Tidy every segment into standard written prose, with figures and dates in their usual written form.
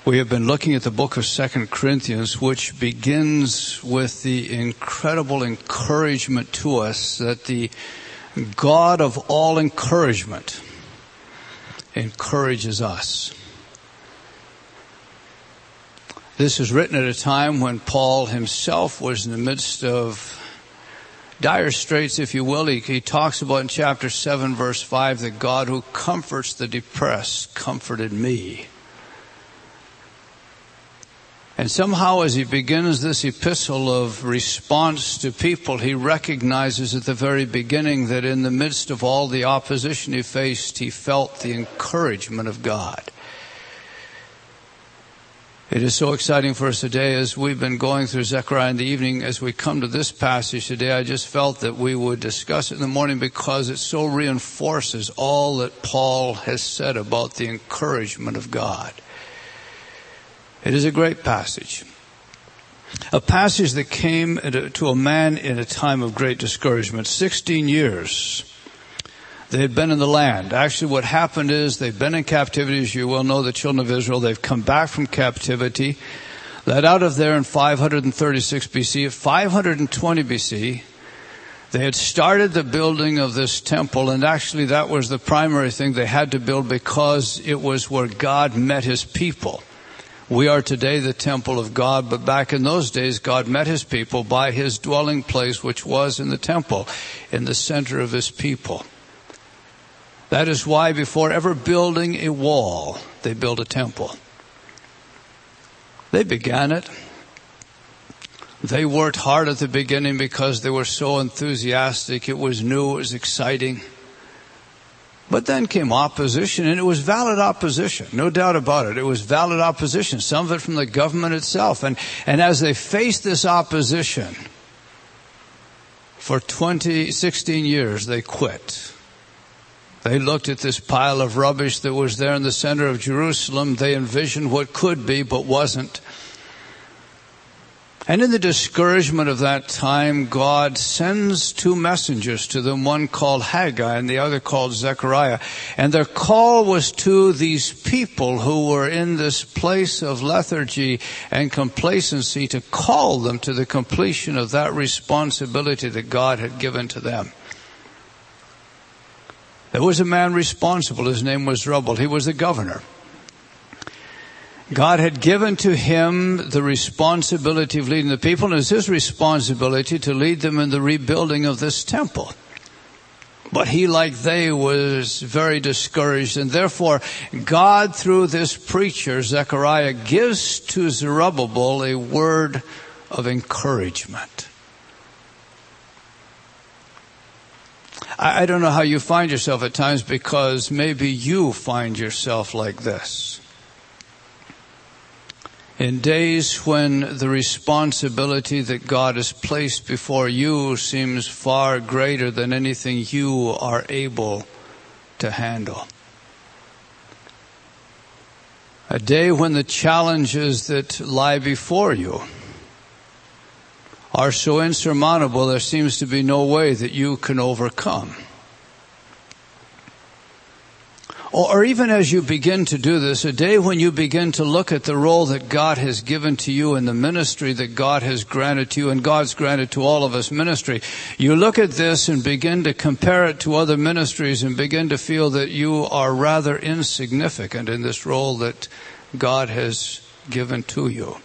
We have been looking at the book of 2 Corinthians, which begins with the incredible encouragement to us that the God of all encouragement encourages us. This is written at a time when Paul himself was in the midst of dire straits, if you will. He talks about in chapter 7, verse 5, that God who comforts the depressed comforted me. And somehow as he begins this epistle of response to people, he recognizes at the very beginning that in the midst of all the opposition he faced, he felt the encouragement of God. It is so exciting for us today as we've been going through Zechariah in the evening. As we come to this passage today, I just felt that we would discuss it in the morning because it so reinforces all that Paul has said about the encouragement of God. It is a great passage. A passage that came to a man in a time of great discouragement. 16 years they had been in the land. Actually, what happened is they've been in captivity, as you well know, the children of Israel. They've come back from captivity, led out of there in 536 BC. At 520 BC, they had started the building of this temple, and actually that was the primary thing they had to build because it was where God met his people. We are today the temple of God, but back in those days, God met his people by his dwelling place, which was in the temple, in the center of his people. That is why before ever building a wall, they built a temple. They began it. They worked hard at the beginning because they were so enthusiastic. It was new, it was exciting. But then came opposition, and it was valid opposition, no doubt about it. It was valid opposition, some of it from the government itself. And as they faced this opposition, for 16 years, they quit. They looked at this pile of rubbish that was there in the center of Jerusalem. They envisioned what could be, but wasn't. And in the discouragement of that time, God sends two messengers to them, one called Haggai and the other called Zechariah. And their call was to these people who were in this place of lethargy and complacency to call them to the completion of that responsibility that God had given to them. There was a man responsible. His name was Zerubbabel. He was the governor. God had given to him the responsibility of leading the people, and it was his responsibility to lead them in the rebuilding of this temple. But he, like they, was very discouraged, and therefore God, through this preacher, Zechariah, gives to Zerubbabel a word of encouragement. I don't know how you find yourself at times, because maybe you find yourself like this. In days when the responsibility that God has placed before you seems far greater than anything you are able to handle. A day when the challenges that lie before you are so insurmountable, there seems to be no way that you can overcome. Or even as you begin to do this, a day when you begin to look at the role that God has given to you and the ministry that God has granted to you, and God's granted to all of us ministry, you look at this and begin to compare it to other ministries and begin to feel that you are rather insignificant in this role that God has given to you.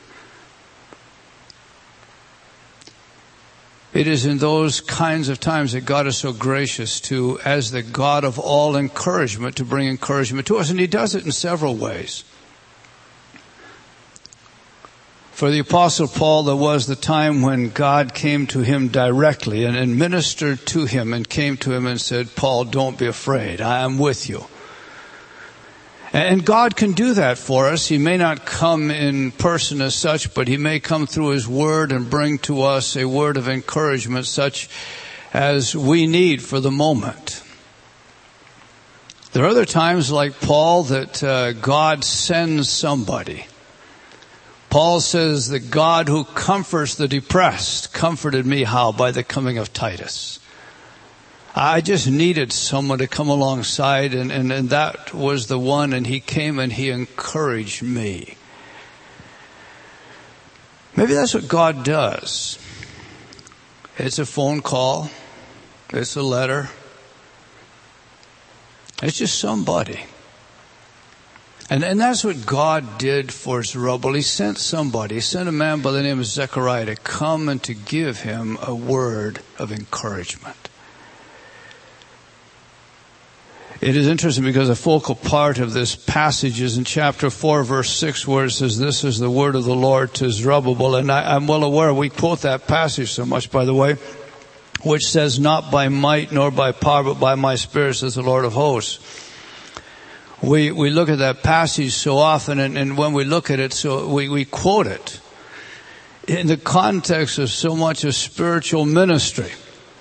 It is in those kinds of times that God is so gracious to, as the God of all encouragement, to bring encouragement to us. And he does it in several ways. For the Apostle Paul, there was the time when God came to him directly and ministered to him and came to him and said, Paul, don't be afraid. I am with you. And God can do that for us. He may not come in person as such, but he may come through his word and bring to us a word of encouragement such as we need for the moment. There are other times, like Paul, that God sends somebody. Paul says that God who comforts the depressed comforted me. How? By the coming of Titus. I just needed someone to come alongside, and that was the one, and he came and he encouraged me. Maybe that's what God does. It's a phone call. It's a letter. It's just somebody. And that's what God did for Zerubbabel. He sent somebody. He sent a man by the name of Zechariah to come and to give him a word of encouragement. It is interesting because a focal part of this passage is in chapter 4, verse 6, where it says, "This is the word of the Lord to Zerubbabel." And I'm well aware, we quote that passage so much, by the way, which says, "Not by might nor by power, but by my Spirit, says the Lord of hosts." We look at that passage so often, and when we look at it, so we quote it in the context of so much of spiritual ministry.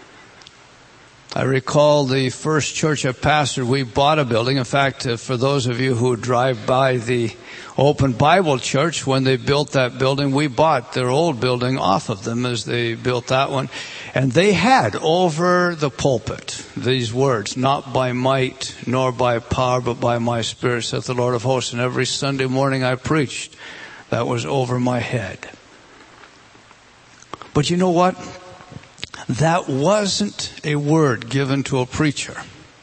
I recall the first church I pastored, we bought a building. In fact, for those of you who drive by the Open Bible Church, when they built that building, we bought their old building off of them as they built that one. And they had over the pulpit these words, "Not by might nor by power, but by my Spirit, saith the Lord of hosts." And every Sunday morning I preached. That was over my head. But you know what? That wasn't a word given to a preacher.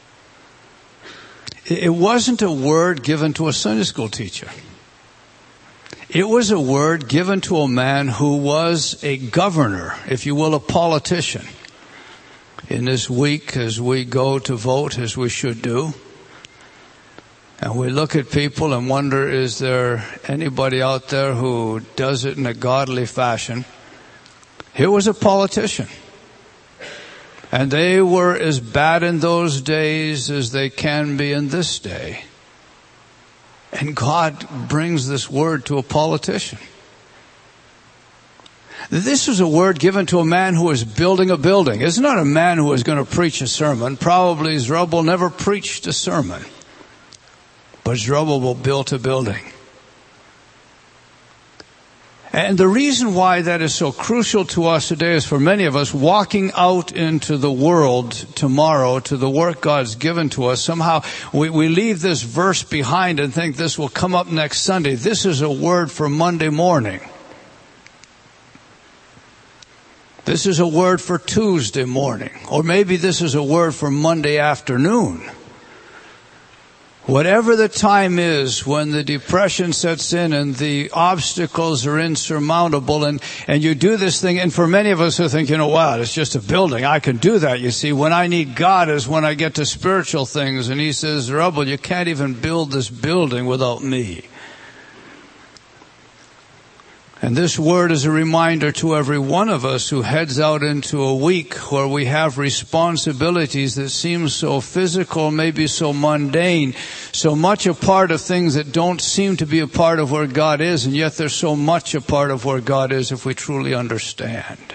It wasn't a word given to a Sunday school teacher. It was a word given to a man who was a governor, if you will, a politician. In this week, as we go to vote, as we should do, and we look at people and wonder, is there anybody out there who does it in a godly fashion? Here was a politician. And they were as bad in those days as they can be in this day. And God brings this word to a politician. This was a word given to a man who was building a building. It's not a man who was going to preach a sermon. Probably Zerubbabel never preached a sermon. But Zerubbabel built a building. And the reason why that is so crucial to us today is for many of us walking out into the world tomorrow to the work God's given to us. Somehow we leave this verse behind and think this will come up next Sunday. This is a word for Monday morning. This is a word for Tuesday morning. Or maybe this is a word for Monday afternoon. Whatever the time is when the depression sets in and the obstacles are insurmountable and you do this thing, and for many of us who think, wow, it's just a building, I can do that. You see, when I need God is when I get to spiritual things, and he says, Zerubbabel, you can't even build this building without me. And this word is a reminder to every one of us who heads out into a week where we have responsibilities that seem so physical, maybe so mundane, so much a part of things that don't seem to be a part of where God is, and yet they're so much a part of where God is if we truly understand.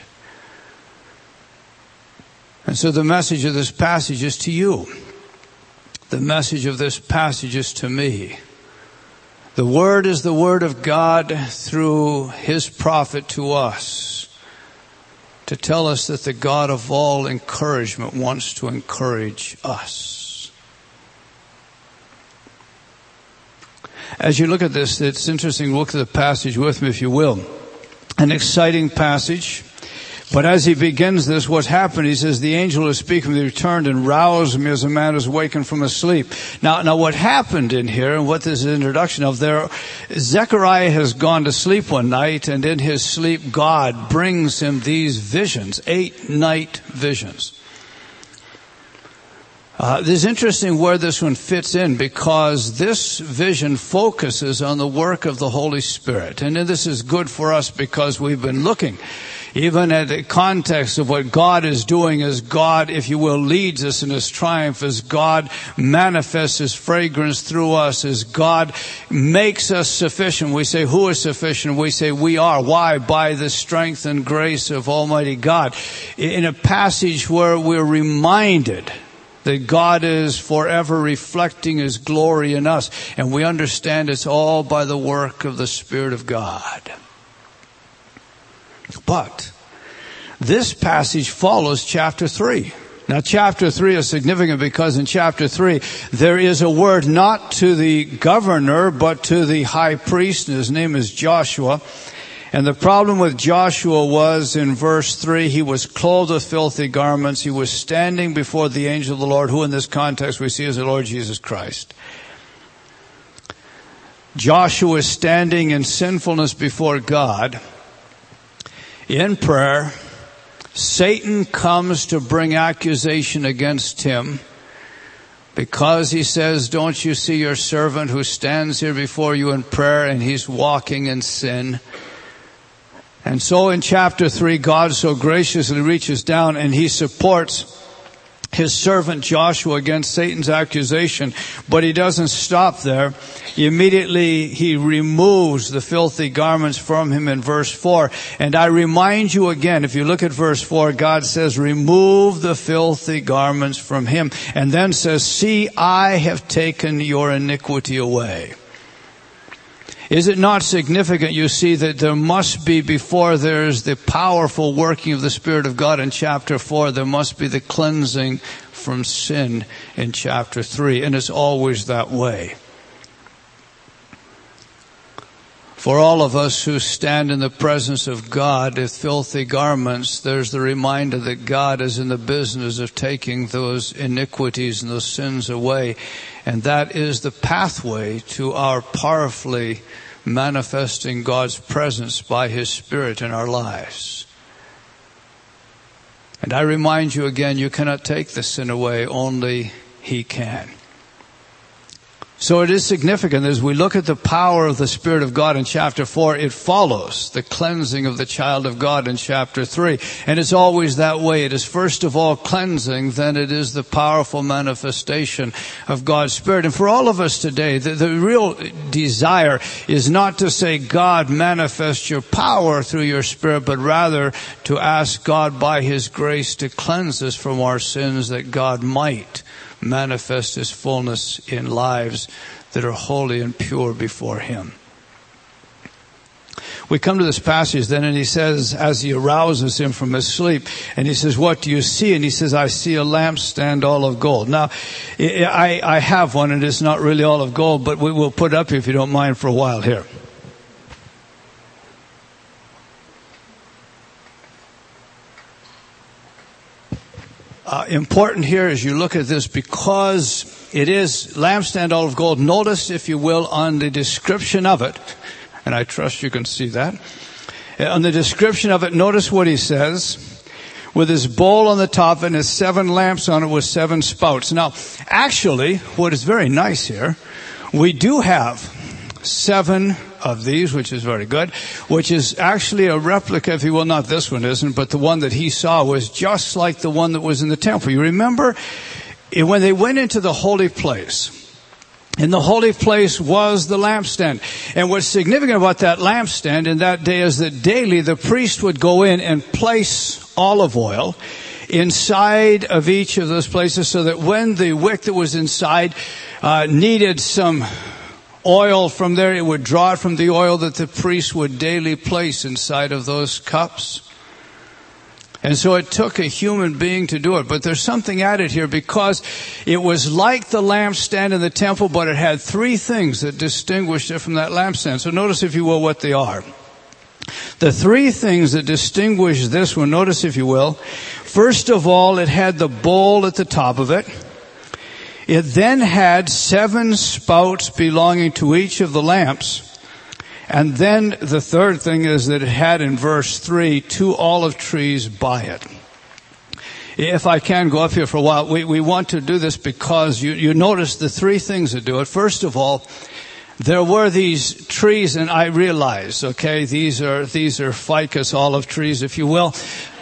And so the message of this passage is to you. The message of this passage is to me. The Word is the Word of God through His prophet to us to tell us that the God of all encouragement wants to encourage us. As you look at this, it's interesting to look at the passage with me, if you will. An exciting passage. But as he begins this, what's happened, he says, the angel who speaks with me returned and roused me as a man is awakened from a sleep. Now what happened in here, and what this is an introduction of there, Zechariah has gone to sleep one night, and in his sleep God brings him these visions, 8 night visions. This is interesting where this one fits in, because this vision focuses on the work of the Holy Spirit. And this is good for us because we've been looking even at the context of what God is doing as God, if you will, leads us in His triumph, as God manifests His fragrance through us, as God makes us sufficient. We say, who is sufficient? We say, we are. Why? By the strength and grace of Almighty God. In a passage where we're reminded that God is forever reflecting His glory in us, and we understand it's all by the work of the Spirit of God. But this passage follows chapter 3. Now chapter 3 is significant because in chapter 3 there is a word not to the governor but to the high priest, and his name is Joshua. And the problem with Joshua was, in verse 3, he was clothed with filthy garments. He was standing before the angel of the Lord, who in this context we see as the Lord Jesus Christ. Joshua is standing in sinfulness before God in prayer. Satan comes to bring accusation against him because he says, don't you see your servant who stands here before you in prayer, and he's walking in sin? And so in chapter 3, God so graciously reaches down and he supports his servant Joshua against Satan's accusation. But he doesn't stop there. Immediately he removes the filthy garments from him in verse 4. And I remind you again, if you look at verse 4, God says, remove the filthy garments from him. And then says, see, I have taken your iniquity away. Is it not significant, you see, that there must be, before there's the powerful working of the Spirit of God in chapter 4, there must be the cleansing from sin in chapter 3. And it's always that way. For all of us who stand in the presence of God with filthy garments, there's the reminder that God is in the business of taking those iniquities and those sins away. And that is the pathway to our powerfully manifesting God's presence by His Spirit in our lives. And I remind you again, you cannot take the sin away, only He can. So it is significant as we look at the power of the Spirit of God in chapter 4, it follows the cleansing of the child of God in chapter 3. And it's always that way. It is first of all cleansing, then it is the powerful manifestation of God's Spirit. And for all of us today, the real desire is not to say, God, manifest your power through your Spirit, but rather to ask God by His grace to cleanse us from our sins, that God might manifest His fullness in lives that are holy and pure before Him. We come to this passage then, and he says, as he arouses him from his sleep, and he says, what do you see? And he says, I see a lampstand all of gold. Now, I have one, and it's not really all of gold, but we will put it up here if you don't mind for a while here. Important here as you look at this, because it is lampstand all of gold. Notice, if you will, on the description of it, and I trust you can see that. On the description of it, notice what he says. With his bowl on the top and his 7 lamps on it with 7 spouts. Now, actually, what is very nice here, we do have 7 of these, which is very good, which is actually a replica, if you will. Not this one isn't, but the one that he saw was just like the one that was in the temple. You remember when they went into the holy place, in the holy place was the lampstand. And what's significant about that lampstand in that day is that daily the priest would go in and place olive oil inside of each of those places, so that when the wick that was inside needed some oil from there, it would draw it from the oil that the priest would daily place inside of those cups. And so it took a human being to do it. But there's something added here, because it was like the lampstand in the temple, but it had 3 things that distinguished it from that lampstand. So notice, if you will, what they are. The 3 things that distinguish this one, notice, if you will. First of all, it had the bowl at the top of it. It then had 7 spouts belonging to each of the lamps. And then the third thing is that it had, in verse 3, 2 olive trees by it. If I can go up here for a while, we want to do this because you notice the 3 things that do it. First of all, there were these trees, and I realize, okay, these are ficus olive trees, if you will.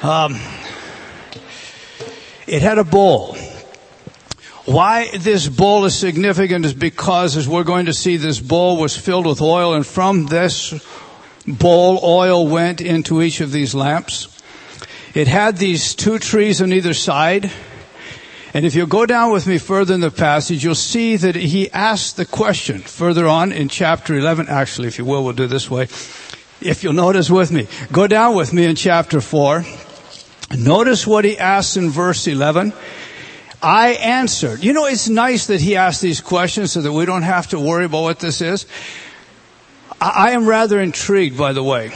It had a bowl. Why this bowl is significant is because, as we're going to see, this bowl was filled with oil, and from this bowl, oil went into each of these lamps. It had these 2 trees on either side. And if you go down with me further in the passage, you'll see that he asked the question further on in chapter 11. Actually, if you will, we'll do it this way. If you'll notice with me, go down with me in chapter 4. Notice what he asks in verse 11. I answered. You know, it's nice that he asked these questions so that we don't have to worry about what this is. I am rather intrigued, by the way.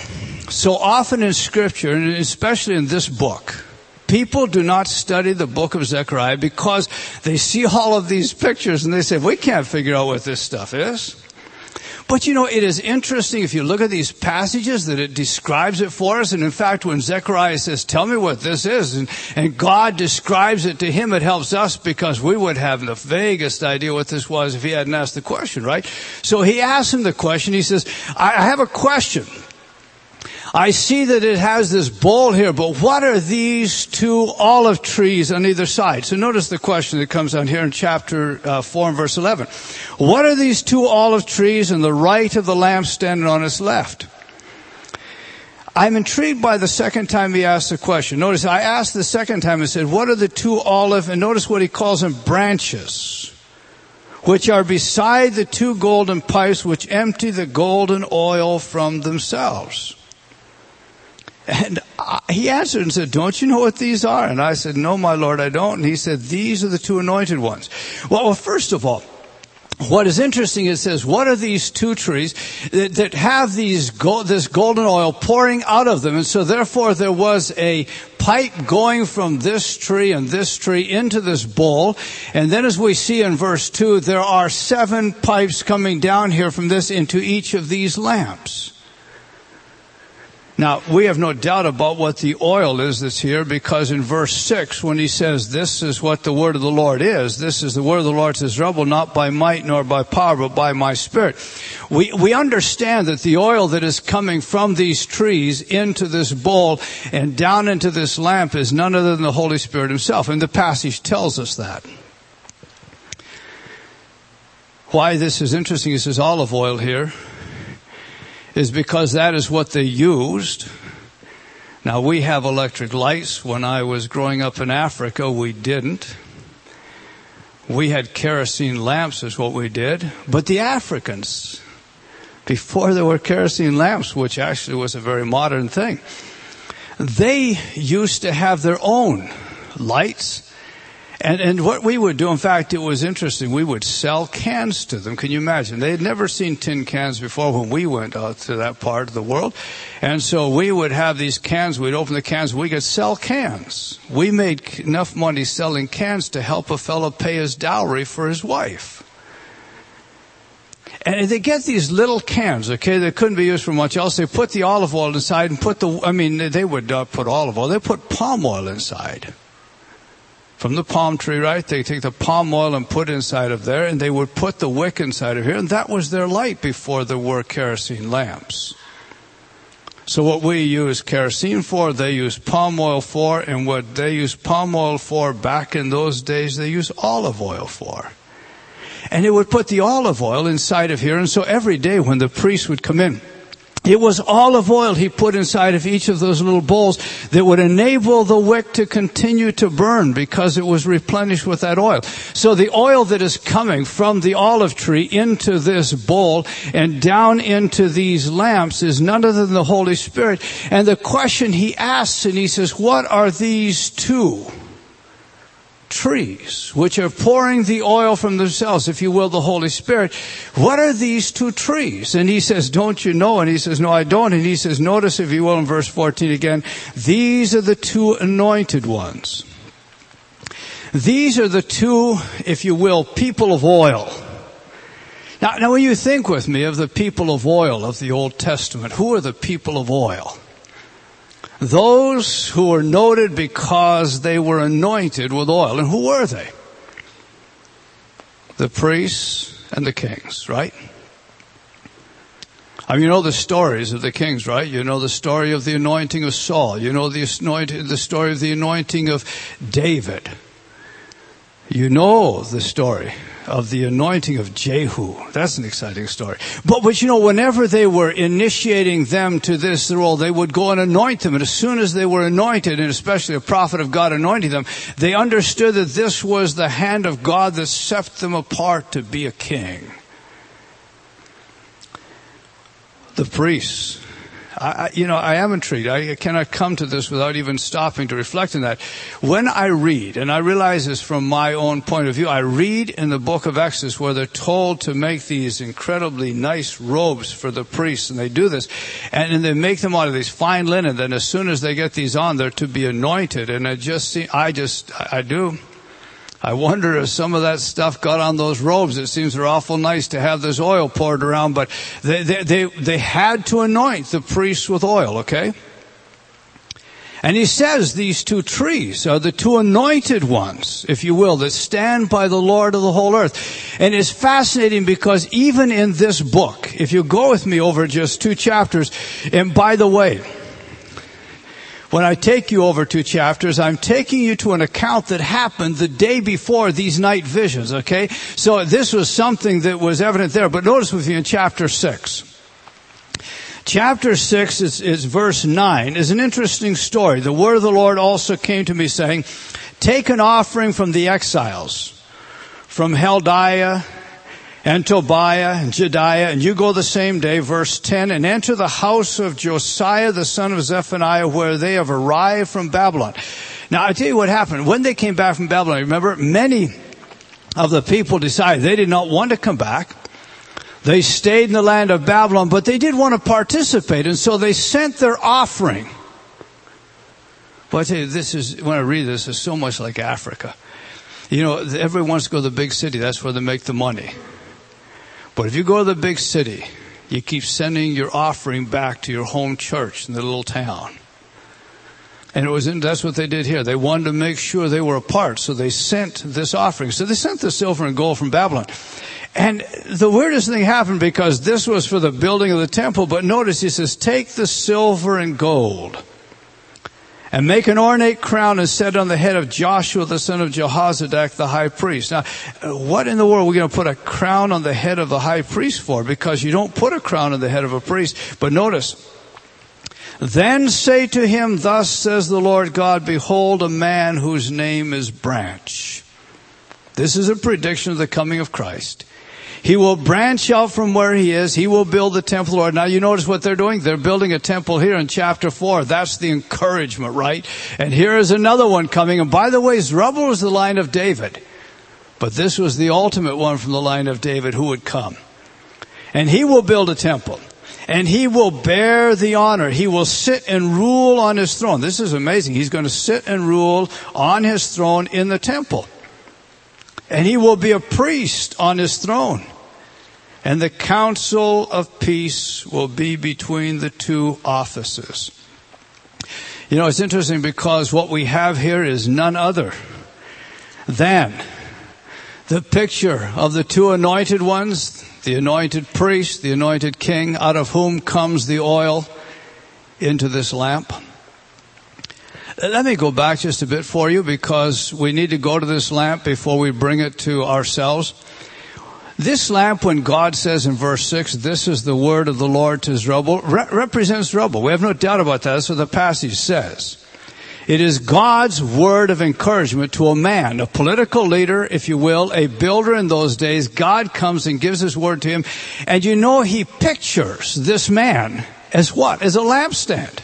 So often in Scripture, and especially in this book, people do not study the book of Zechariah because they see all of these pictures and they say, we can't figure out what this stuff is. But it is interesting if you look at these passages that it describes it for us. And in fact, when Zechariah says, tell me what this is, and God describes it to him, it helps us because we would have the vaguest idea what this was if he hadn't asked the question, right? So he asks him the question. He says, I have a question. I see that it has this bowl here, but what are these two olive trees on either side? So notice the question that comes on here in chapter 4 and verse 11. What are these two olive trees on the right of the lampstand and on its left? I'm intrigued by the second time he asked the question. Notice I asked the second time and said, what are the two olive, and notice what he calls them, branches, which are beside the two golden pipes which empty the golden oil from themselves. And he answered and said, don't you know what these are? And I said, no, my Lord, I don't. And he said, these are the two anointed ones. Well, first of all, what is interesting, it says, what are these two trees that have this golden oil pouring out of them? And so therefore there was a pipe going from this tree and this tree into this bowl. And then as we see in verse 2, there are 7 pipes coming down here from this into each of these lamps. Now, we have no doubt about what the oil is that's here, because in verse 6, when he says, this is what the word of the Lord is, this is the word of the Lord to Zerubbabel, not by might nor by power, but by my Spirit. We understand that the oil that is coming from these trees into this bowl and down into this lamp is none other than the Holy Spirit himself. And the passage tells us that. Why this is interesting, it says olive oil here, is because that is what they used. Now, we have electric lights. When I was growing up in Africa, we didn't. We had kerosene lamps is what we did. But the Africans, before there were kerosene lamps, which actually was a very modern thing, they used to have their own lights. And what we would do, in fact, it was interesting, we would sell cans to them. Can you imagine? They had never seen tin cans before when we went out to that part of the world. And so we would have these cans, we'd open the cans, we could sell cans. We made enough money selling cans to help a fellow pay his dowry for his wife. And they get these little cans, okay, that couldn't be used for much else. They put the olive oil inside and they would put olive oil, they put palm oil inside. From the palm tree, right? They take the palm oil and put it inside of there, and they would put the wick inside of here, and that was their light before there were kerosene lamps. So what we use kerosene for, they use palm oil for, and what they used palm oil for back in those days, they used olive oil for. And it would put the olive oil inside of here, and so every day when the priest would come in, it was olive oil he put inside of each of those little bowls that would enable the wick to continue to burn because it was replenished with that oil. So the oil that is coming from the olive tree into this bowl and down into these lamps is none other than the Holy Spirit. And the question he asks, and he says, what are these two trees which are pouring the oil from themselves, if you will, the Holy Spirit? What are these two trees? And he says, don't you know? And he says, no, I don't. And he says, notice, if you will, in verse 14 again, these are the two anointed ones. These are the two, if you will, people of oil. Now when you think with me of the people of oil of the Old Testament, who are the people of oil? Those who were noted because they were anointed with oil. And who were they? The priests and the kings, right? I mean, you know the stories of the kings, right? You know the story of the anointing of Saul. You know the story of the anointing of David. You know the story of the anointing of Jehu. That's an exciting story. But you know, whenever they were initiating them to this role, they would go and anoint them. And as soon as they were anointed, and especially a prophet of God anointing them, they understood that this was the hand of God that set them apart to be a king. The priests I am intrigued. I cannot come to this without even stopping to reflect on that. When I read, and I realize this from my own point of view, I read in the book of Exodus where they're told to make these incredibly nice robes for the priests, and they do this, and they make them out of these fine linen. Then as soon as they get these on, they're to be anointed, and I wonder if some of that stuff got on those robes. It seems they're awful nice to have this oil poured around, but they had to anoint the priests with oil, okay? And he says these two trees are the two anointed ones, if you will, that stand by the Lord of the whole earth. And it's fascinating because even in this book, if you go with me over just 2 chapters, and by the way, when I take you over 2 chapters, I'm taking you to an account that happened the day before these night visions, okay? So this was something that was evident there. But notice with me in chapter 6. Chapter 6 is verse 9, is an interesting story. The word of the Lord also came to me saying, take an offering from the exiles, from Heldiah and Tobiah and Jediah, and you go the same day, verse 10, and enter the house of Josiah, the son of Zephaniah, where they have arrived from Babylon. Now, I tell you what happened. When they came back from Babylon, remember, many of the people decided they did not want to come back. They stayed in the land of Babylon, but they did want to participate, and so they sent their offering. But I tell you, when I read this, it's so much like Africa. You know, everyone wants to go to the big city. That's where they make the money. But if you go to the big city, you keep sending your offering back to your home church in the little town. And that's what they did here. They wanted to make sure they were a part, so they sent this offering. So they sent the silver and gold from Babylon. And the weirdest thing happened because this was for the building of the temple, but notice he says, take the silver and gold and make an ornate crown and set on the head of Joshua, the son of Jehozadak, the high priest. Now, what in the world are we going to put a crown on the head of the high priest for? Because you don't put a crown on the head of a priest. But notice, then say to him, thus says the Lord God, behold, a man whose name is Branch. This is a prediction of the coming of Christ. He will branch out from where he is. He will build the temple of the Lord. Now you notice what they're doing. They're building a temple here in chapter 4. That's the encouragement, right? And here is another one coming. And by the way, Zerubbabel was the line of David. But this was the ultimate one from the line of David who would come. And he will build a temple. And he will bear the honor. He will sit and rule on his throne. This is amazing. He's going to sit and rule on his throne in the temple. And he will be a priest on his throne. And the council of peace will be between the two offices. You know, it's interesting because what we have here is none other than the picture of the two anointed ones, the anointed priest, the anointed king, out of whom comes the oil into this lamp. Let me go back just a bit for you because we need to go to this lamp before we bring it to ourselves. This lamp, when God says in verse 6, this is the word of the Lord to Zerubbabel, represents Zerubbabel. We have no doubt about that. That's what the passage says. It is God's word of encouragement to a man, a political leader, if you will, a builder in those days. God comes and gives his word to him. And you know, he pictures this man as what? As a lampstand.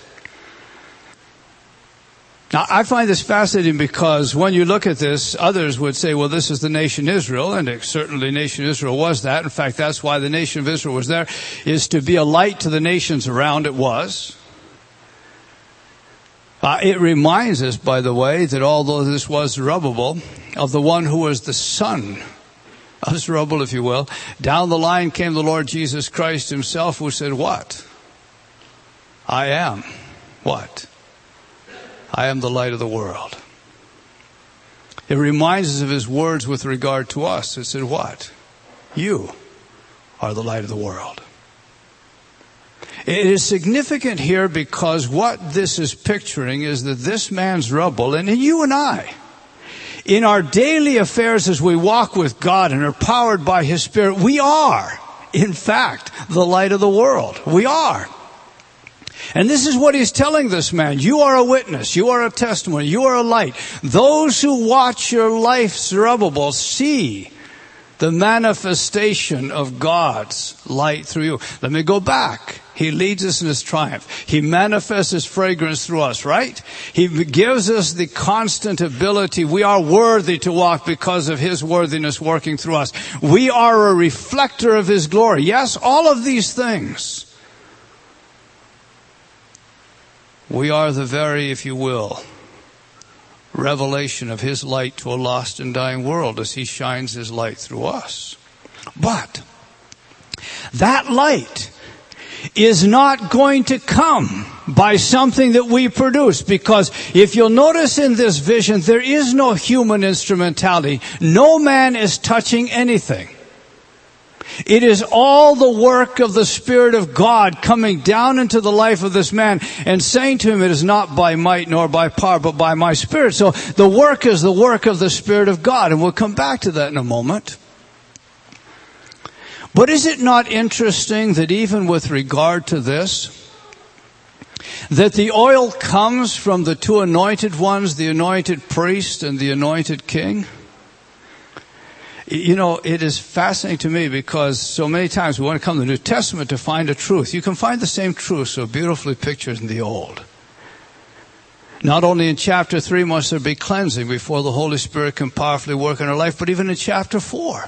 Now, I find this fascinating because when you look at this, others would say, well, this is the nation Israel, and certainly nation Israel was that. In fact, that's why the nation of Israel was there, is to be a light to the nations around it was. It reminds us, by the way, that although this was Zerubbabel, of the one who was the son of Zerubbabel, if you will, down the line came the Lord Jesus Christ himself, who said, what? I am what? I am the light of the world. It reminds us of his words with regard to us. It said, what? You are the light of the world. It is significant here because what this is picturing is that this man's rubble, and you and I, in our daily affairs as we walk with God and are powered by his Spirit, we are, in fact, the light of the world. We are. And this is what he's telling this man. You are a witness. You are a testimony. You are a light. Those who watch your life, Zerubbabel, see the manifestation of God's light through you. Let me go back. He leads us in His triumph. He manifests His fragrance through us, right? He gives us the constant ability. We are worthy to walk because of His worthiness working through us. We are a reflector of His glory. Yes, all of these things. We are the very, if you will, revelation of His light to a lost and dying world as He shines His light through us. But that light is not going to come by something that we produce, because if you'll notice in this vision, there is no human instrumentality. No man is touching anything. It is all the work of the Spirit of God coming down into the life of this man and saying to him, it is not by might nor by power, but by my Spirit. So the work is the work of the Spirit of God, and we'll come back to that in a moment. But is it not interesting that even with regard to this, that the oil comes from the two anointed ones, the anointed priest and the anointed king? You know, it is fascinating to me because so many times we want to come to the New Testament to find a truth. You can find the same truth so beautifully pictured in the Old. Not only in chapter 3 must there be cleansing before the Holy Spirit can powerfully work in our life, but even in chapter 4.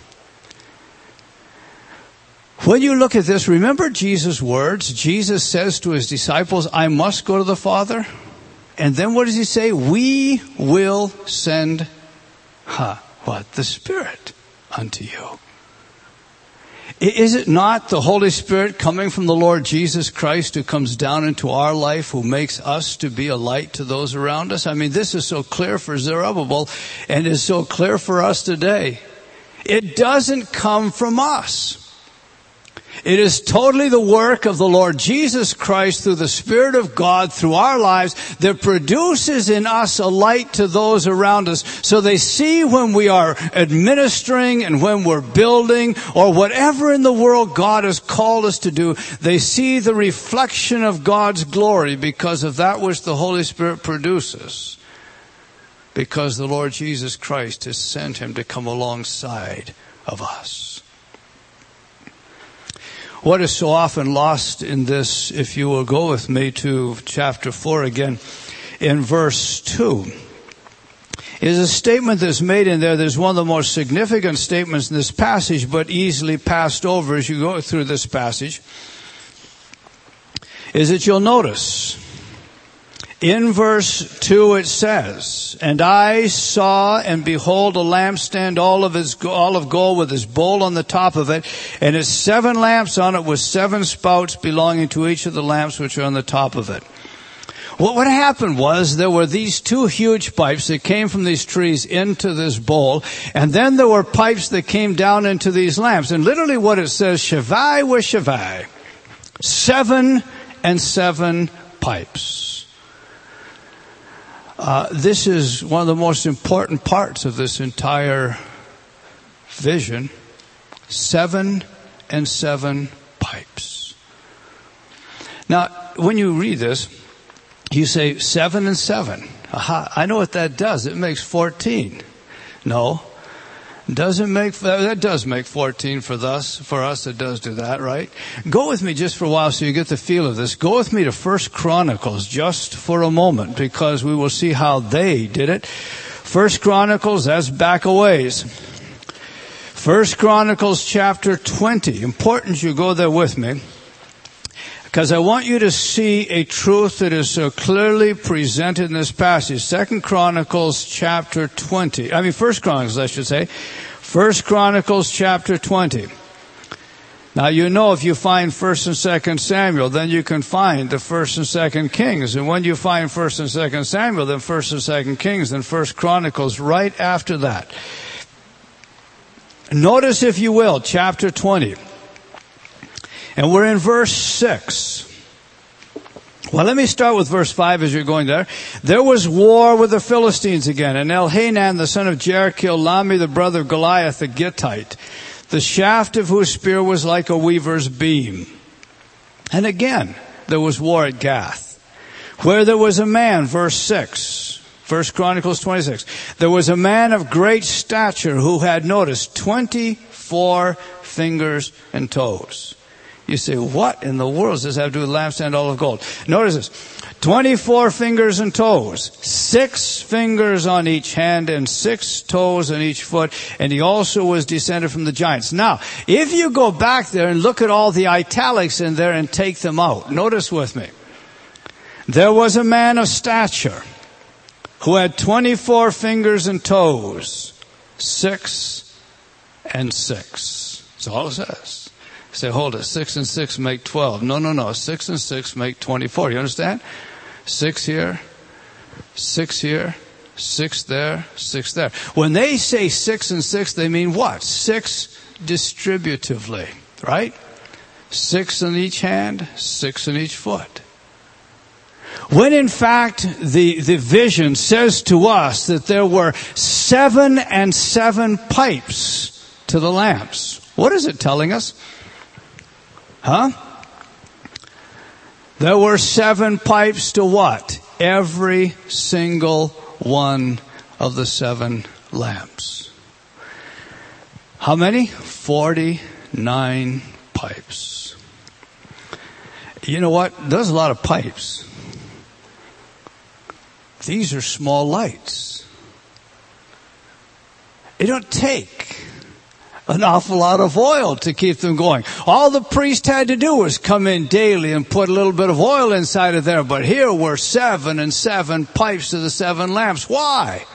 When you look at this, remember Jesus' words. Jesus says to His disciples, I must go to the Father. And then what does He say? We will send, the Spirit unto you. Is it not the Holy Spirit coming from the Lord Jesus Christ who comes down into our life, who makes us to be a light to those around us? I mean, this is so clear for Zerubbabel and is so clear for us today. It doesn't come from us. It is totally the work of the Lord Jesus Christ through the Spirit of God through our lives that produces in us a light to those around us, so they see when we are administering and when we're building or whatever in the world God has called us to do, they see the reflection of God's glory because of that which the Holy Spirit produces, because the Lord Jesus Christ has sent Him to come alongside of us. What is so often lost in this, if you will go with me to chapter 4 again, in verse 2, is a statement that's made in there. There's one of the most significant statements in this passage, but easily passed over as you go through this passage, is that you'll notice in verse 2 it says, and I saw and behold a lampstand all of gold with his bowl on the top of it, and its 7 lamps on it with 7 spouts belonging to each of the lamps which are on the top of it. What happened was there were these 2 huge pipes that came from these trees into this bowl, and then there were pipes that came down into these lamps. And literally what it says, Shavai with Shavai, 7 and 7 pipes. This is one of the most important parts of this entire vision. 7 and 7 pipes. Now, when you read this, you say 7 and 7. Aha, I know what that does. It makes 14. No, that does make 14 for us. It does do that, right? Go with me just for a while so you get the feel of this. Go with me to 1 Chronicles just for a moment, because we will see how they did it. 1 Chronicles, that's back a ways. 1 Chronicles chapter 20. Important you go there with me, because I want you to see a truth that is so clearly presented in this passage. 2 Chronicles chapter 20. 1 Chronicles, I should say. 1 Chronicles chapter 20. Now, you know, if you find 1 and 2 Samuel, then you can find the 1 and 2 Kings. And when you find 1 and 2 Samuel, then 1 and 2 Kings, then 1 Chronicles right after that. Notice, if you will, chapter 20. And we're in verse 6. Well, let me start with verse 5 as you're going there. There was war with the Philistines again, and Elhanan, the son of Jair, killed Lami, the brother of Goliath, the Gittite, the shaft of whose spear was like a weaver's beam. And again, there was war at Gath, where there was a man, verse 6, 1 Chronicles 26. There was a man of great stature who had, noticed, 25 24 fingers and toes. You say, what in the world does this have to do with lampstand olive gold? Notice this. 24 fingers and toes, 6 fingers on each hand and 6 toes on each foot, and he also was descended from the giants. Now, if you go back there and look at all the italics in there and take them out, notice with me. There was a man of stature who had 24 fingers and toes, 6 and 6. That's all it says. You say, hold it, 6 and 6 make 12. No. 6 and 6 make 24. You understand? 6 here, 6 here, 6 there, 6 there. When they say 6 and 6, they mean what? 6 distributively, right? 6 on each hand, 6 on each foot. When in fact the vision says to us that there were 7 and 7 pipes to the lamps. What is it telling us? Huh? There were 7 pipes to what? Every single one of the 7 lamps. How many? 49 pipes. You know what? There's a lot of pipes. These are small lights. It don't take an awful lot of oil to keep them going. All the priest had to do was come in daily and put a little bit of oil inside of there. But here were 7 and 7 pipes to the 7 lamps. Why?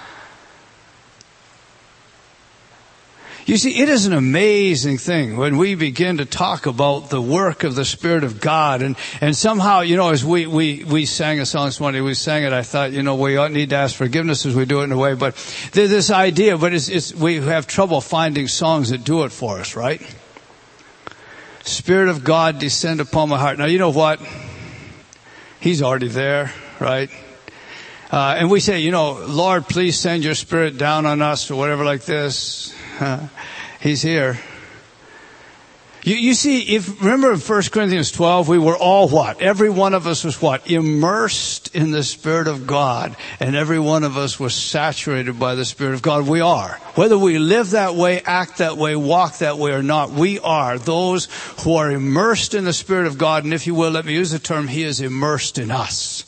You see, it is an amazing thing when we begin to talk about the work of the Spirit of God. And somehow, you know, as we sang a song this morning, we sang it, I thought, you know, we need to ask forgiveness as we do it in a way. But there's this idea, but we have trouble finding songs that do it for us, right? Spirit of God, descend upon my heart. Now, you know what? He's already there, right? And we say, you know, Lord, please send your Spirit down on us or whatever like this. He's here. You see, remember in 1 Corinthians 12, we were all what? Every one of us was what? Immersed in the Spirit of God. And every one of us was saturated by the Spirit of God. We are. Whether we live that way, act that way, walk that way or not, we are those who are immersed in the Spirit of God. And if you will, let me use the term, He is immersed in us.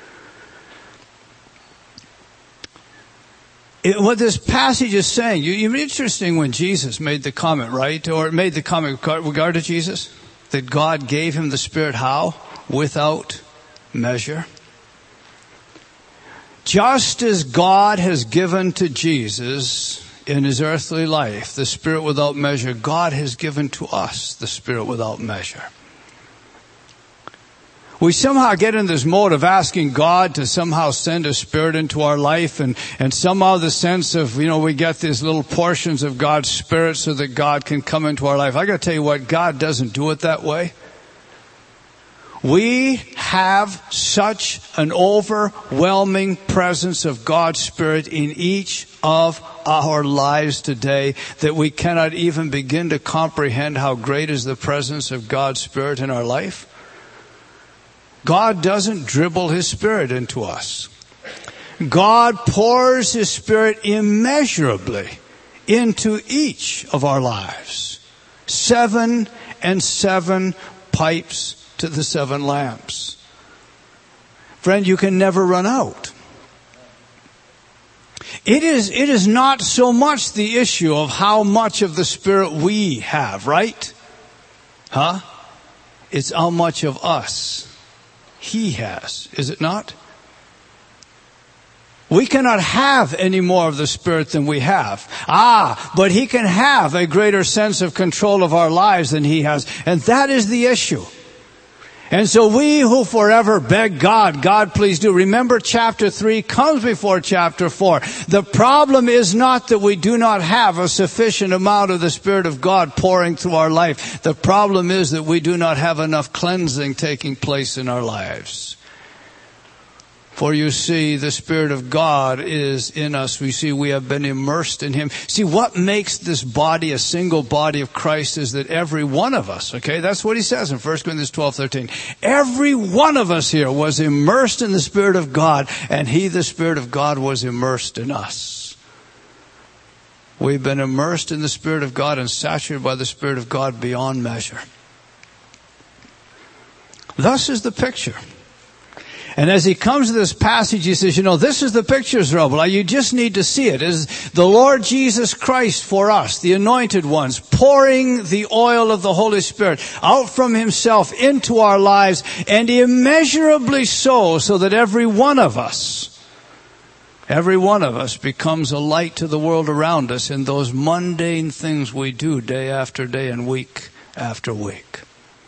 What this passage is saying, you're interesting when Jesus made the comment, right? Or made the comment with regard to Jesus, that God gave him the Spirit how? Without measure. Just as God has given to Jesus in his earthly life the Spirit without measure, God has given to us the Spirit without measure. We somehow get in this mode of asking God to somehow send a Spirit into our life and somehow the sense of, you know, we get these little portions of God's Spirit so that God can come into our life. I got to tell you what, God doesn't do it that way. We have such an overwhelming presence of God's Spirit in each of our lives today that we cannot even begin to comprehend how great is the presence of God's Spirit in our life. God doesn't dribble His Spirit into us. God pours His Spirit immeasurably into each of our lives. 7 and 7 pipes to the 7 lamps. Friend, you can never run out. It is not so much the issue of how much of the Spirit we have, right? Huh? It's how much of us He has, is it not? We cannot have any more of the Spirit than we have. But He can have a greater sense of control of our lives than He has. And that is the issue. And so we who forever beg God, God please do. Remember chapter 3 comes before chapter 4. The problem is not that we do not have a sufficient amount of the Spirit of God pouring through our life. The problem is that we do not have enough cleansing taking place in our lives. For you see, the Spirit of God is in us. We see we have been immersed in Him. See, what makes this body a single body of Christ is that every one of us, okay, that's what he says in 1 Corinthians 12:13. Every one of us here was immersed in the Spirit of God, and He, the Spirit of God, was immersed in us. We've been immersed in the Spirit of God and saturated by the Spirit of God beyond measure. Thus is the picture. And as he comes to this passage, he says, this is the picture, Zerubbabel. You just need to see it. It is the Lord Jesus Christ for us, the anointed ones, pouring the oil of the Holy Spirit out from himself into our lives, and immeasurably so that every one of us becomes a light to the world around us in those mundane things we do day after day and week after week.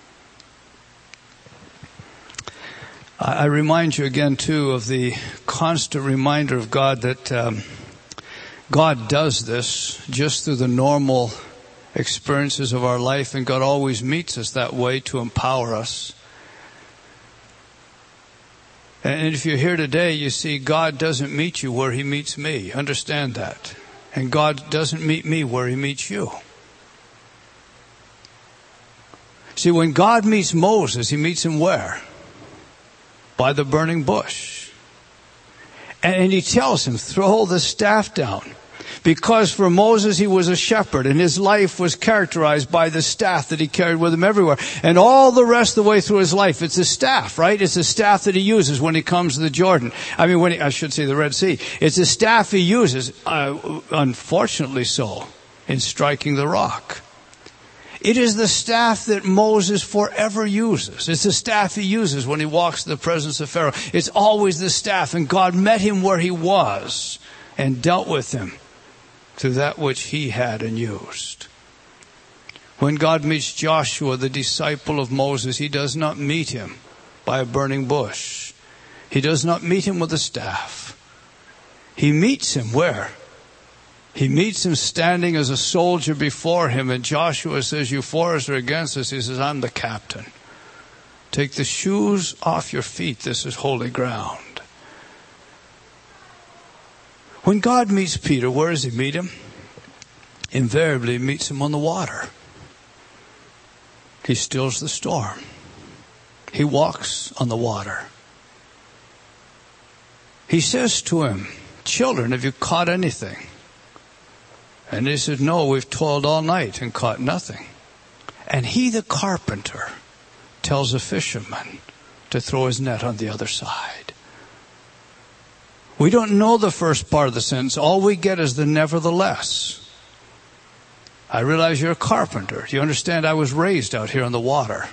I remind you again, too, of the constant reminder of God that God does this just through the normal experiences of our life, and God always meets us that way to empower us. And if you're here today, you see God doesn't meet you where he meets me. Understand that. And God doesn't meet me where he meets you. See, when God meets Moses, he meets him where? By the burning bush. And he tells him, throw the staff down. Because for Moses, he was a shepherd, and his life was characterized by the staff that he carried with him everywhere. And all the rest of the way through his life, it's a staff, right? It's a staff that he uses when he comes to the Jordan. I should say the Red Sea. It's a staff he uses, unfortunately so, in striking the rock. It is the staff that Moses forever uses. It's the staff he uses when he walks in the presence of Pharaoh. It's always the staff, and God met him where he was and dealt with him through that which he had and used. When God meets Joshua, the disciple of Moses, he does not meet him by a burning bush. He does not meet him with a staff. He meets him where? He meets him standing as a soldier before him, and Joshua says, you for us or against us? He says, I'm the captain. Take the shoes off your feet. This is holy ground. When God meets Peter, where does he meet him? Invariably, he meets him on the water. He stills the storm. He walks on the water. He says to him, children, have you caught anything? And he said, no, we've toiled all night and caught nothing. And he, the carpenter, tells a fisherman to throw his net on the other side. We don't know the first part of the sentence. All we get is the nevertheless. I realize you're a carpenter. Do you understand I was raised out here on the water?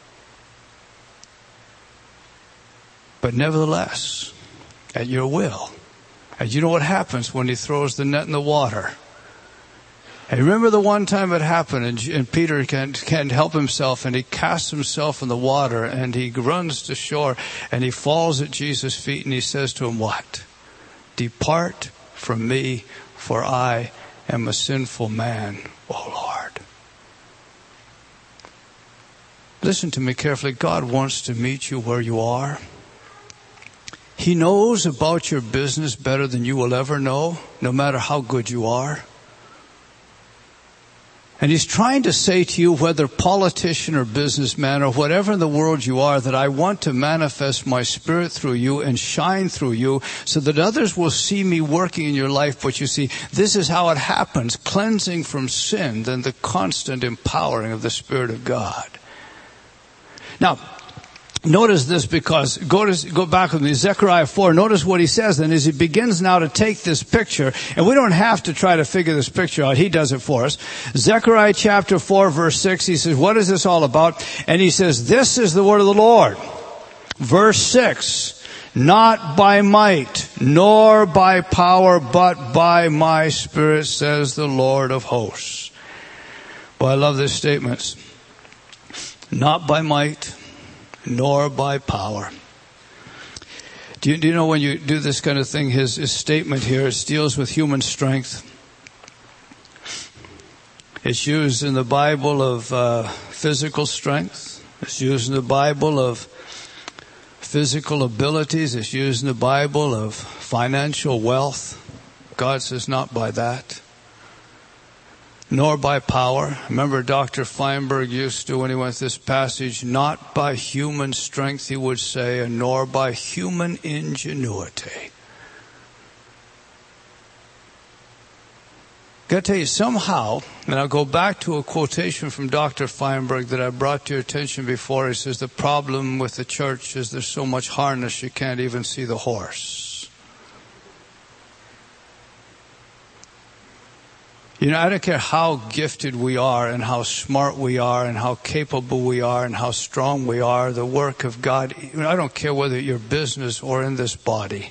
But nevertheless, at your will. And you know what happens when he throws the net in the water? And remember the one time it happened, and Peter can't help himself, and he casts himself in the water, and he runs to shore, and he falls at Jesus' feet, and he says to him, what? Depart from me, for I am a sinful man, O Lord. Listen to me carefully. God wants to meet you where you are. He knows about your business better than you will ever know, no matter how good you are. And he's trying to say to you, whether politician or businessman or whatever in the world you are, that I want to manifest my Spirit through you and shine through you so that others will see me working in your life. But you see, this is how it happens. Cleansing from sin, then the constant empowering of the Spirit of God. Now, notice this, because go back with me, Zechariah 4. Notice what he says then as he begins now to take this picture. And we don't have to try to figure this picture out. He does it for us. Zechariah chapter 4 verse 6, he says, what is this all about? And he says, this is the word of the Lord. Verse 6, not by might, nor by power, but by my Spirit, says the Lord of hosts. Boy, I love this statement. Not by might, nor by power. Do you know when you do this kind of thing, his statement here, it deals with human strength. It's used in the Bible of physical strength. It's used in the Bible of physical abilities. It's used in the Bible of financial wealth. God says not by that. Nor by power. Remember Dr. Feinberg used to, when he went this passage, not by human strength, he would say, and nor by human ingenuity. got to tell you, somehow, and I'll go back to a quotation from Dr. Feinberg that I brought to your attention before. He says, the problem with the church is there's so much harness you can't even see the horse. You know, I don't care how gifted we are and how smart we are and how capable we are and how strong we are, the work of God, I don't care whether you're business or in this body,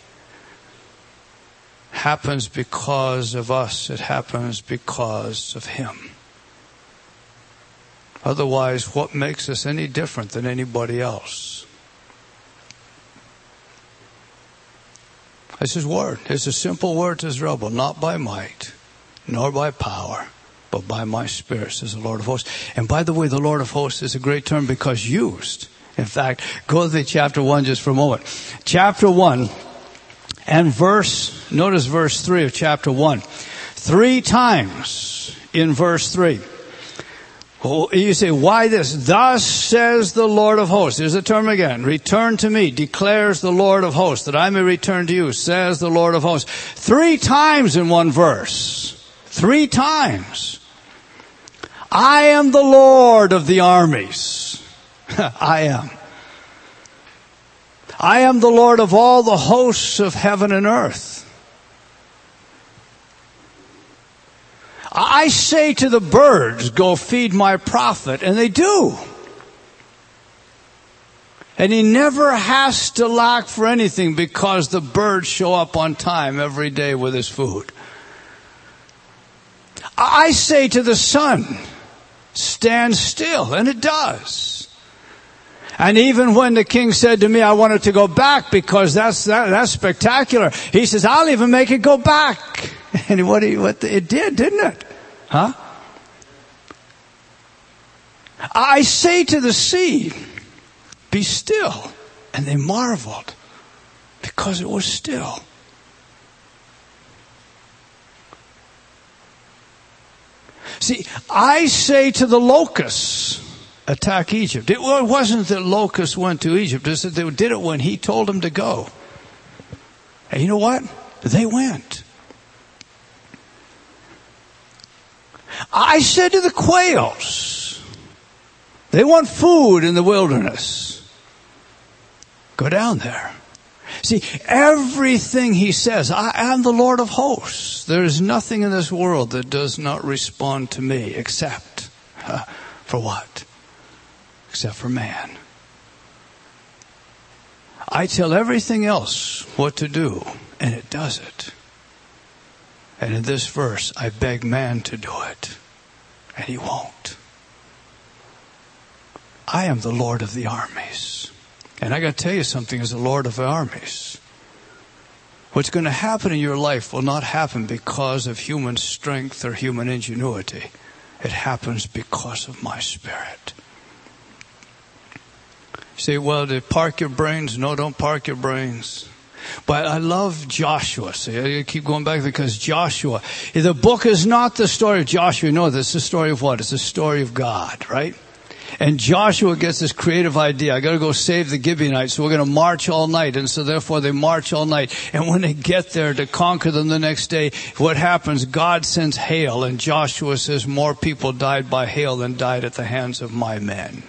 happens because of us. It happens because of Him. Otherwise, what makes us any different than anybody else? That's His word. It's a simple word to Zerubbabel, not by might, nor by power, but by my Spirit, says the Lord of hosts. And by the way, the Lord of hosts is a great term because used. In fact, go to the chapter 1 just for a moment. Chapter 1 and notice verse 3 of chapter 1. 3 times in verse 3. You say, why this? Thus says the Lord of hosts. There's the term again. Return to me, declares the Lord of hosts, that I may return to you, says the Lord of hosts. 3 times in one verse. 3 times. I am the Lord of the armies. I am. I am the Lord of all the hosts of heaven and earth. I say to the birds, go feed my prophet, and they do. And he never has to lack for anything because the birds show up on time every day with his food. I say to the sun, stand still, and it does. And even when the king said to me, I wanted to go back because that's spectacular, he says, I'll even make it go back. And it did, didn't it? Huh? I say to the sea, be still. And they marveled because it was still. See, I say to the locusts, attack Egypt. It wasn't that locusts went to Egypt. It's that they did it when he told them to go. And you know what? They went. I said to the quails, they want food in the wilderness. Go down there. See, everything he says, I am the Lord of hosts. There is nothing in this world that does not respond to me except for what? Except for man. I tell everything else what to do, and it does it. And in this verse, I beg man to do it, and he won't. I am the Lord of the armies. And I got to tell you something as the Lord of the armies. What's going to happen in your life will not happen because of human strength or human ingenuity. It happens because of my Spirit. You say, well, to park your brains? No, don't park your brains. But I love Joshua. See, I keep going back because Joshua, the book is not the story of Joshua. No, this is the story of what? It's the story of God, right? And Joshua gets this creative idea. I got to go save the Gibeonites, so we're going to march all night. And so therefore they march all night. And when they get there to conquer them the next day, what happens? God sends hail. And Joshua says, more people died by hail than died at the hands of my men.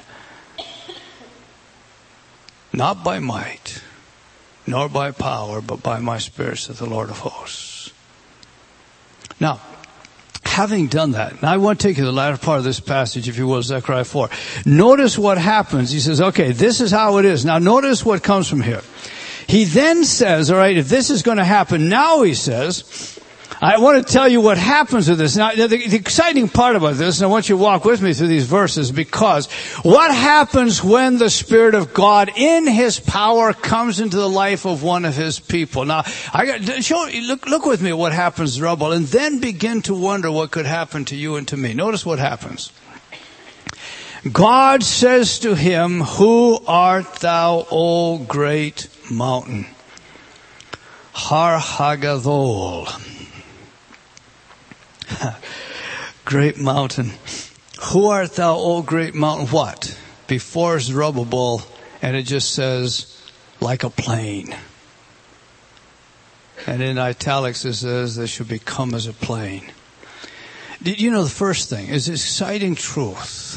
Not by might, nor by power, but by my Spirit, saith the Lord of hosts. Now, having done that, now I want to take you to the latter part of this passage, if you will, Zechariah 4. Notice what happens. He says, okay, this is how it is. Now notice what comes from here. He then says, all right, if this is going to happen, now he says, I want to tell you what happens with this. Now, the exciting part about this, and I want you to walk with me through these verses, because what happens when the Spirit of God in His power comes into the life of one of His people? Now, look with me at what happens, Zerubbabel, and then begin to wonder what could happen to you and to me. Notice what happens. God says to him, who art thou, O great mountain? Har Hagadol. Great mountain. Who art thou, O great mountain? What? Before Zerubbabel, and it just says, like a plain. And in italics it says, they shall become as a plain. You know, the first thing is exciting truth.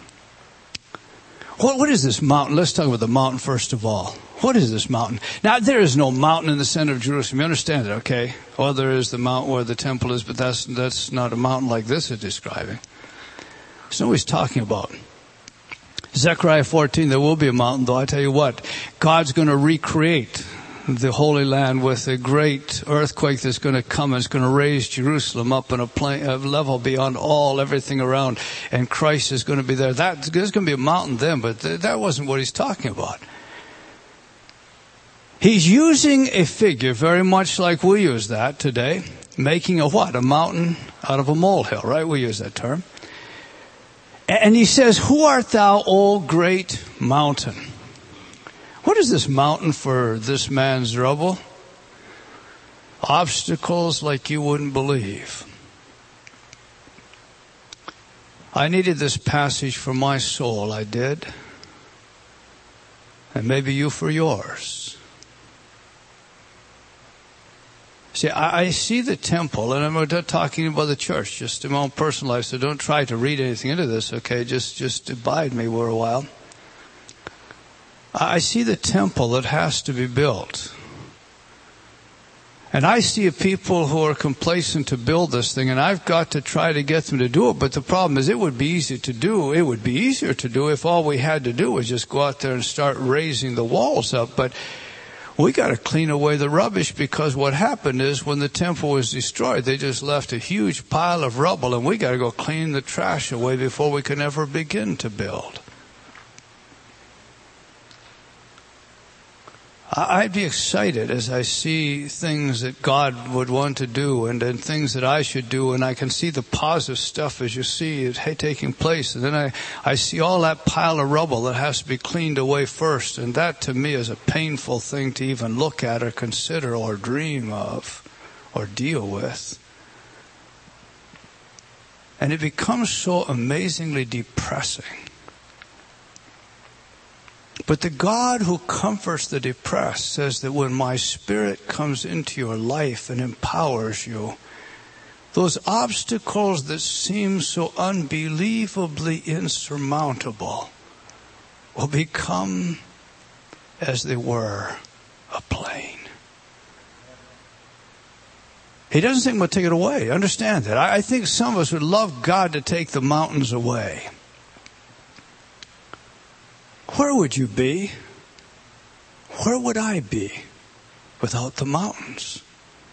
What is this mountain? Let's talk about the mountain first of all. What is this mountain? Now, there is no mountain in the center of Jerusalem. You understand it, okay? Well, there is the mountain where the temple is, but that's not a mountain like this is describing. That's not what he's talking about. Zechariah 14, there will be a mountain, though I tell you what, God's going to recreate the Holy Land with a great earthquake that's going to come and it's going to raise Jerusalem up in a level beyond everything around, and Christ is going to be there. There's going to be a mountain then, but that wasn't what he's talking about. He's using a figure very much like we use that today, making a what? A mountain out of a molehill, right? We use that term. And he says, "Who art thou, O great mountain?" What is this mountain for this man's Zerubbabel? Obstacles like you wouldn't believe. I needed this passage for my soul, I did. And maybe you for yours. See, I see the temple, and I'm not talking about the church, just in my own personal life, so don't try to read anything into this, okay? Just abide me for a while. I see the temple that has to be built. And I see people who are complacent to build this thing, and I've got to try to get them to do it. But the problem is, it would be easy to do. It would be easier to do if all we had to do was just go out there and start raising the walls up. But we got to clean away the rubbish, because what happened is when the temple was destroyed, they just left a huge pile of rubble, and we got to go clean the trash away before we can ever begin to build. I'd be excited as I see things that God would want to do and things that I should do, and I can see the positive stuff as you see it taking place. And then I see all that pile of rubble that has to be cleaned away first, and that to me is a painful thing to even look at or consider or dream of or deal with. And it becomes so amazingly depressing. But the God who comforts the depressed says that when my Spirit comes into your life and empowers you, those obstacles that seem so unbelievably insurmountable will become, as they were, a plain. He doesn't think we'll take it away. Understand that. I think some of us would love God to take the mountains away. Where would you be? Where would I be without the mountains?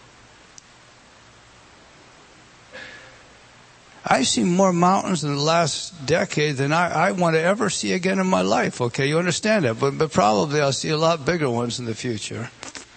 I've seen more mountains in the last decade than I want to ever see again in my life. Okay, you understand that? But probably I'll see a lot bigger ones in the future.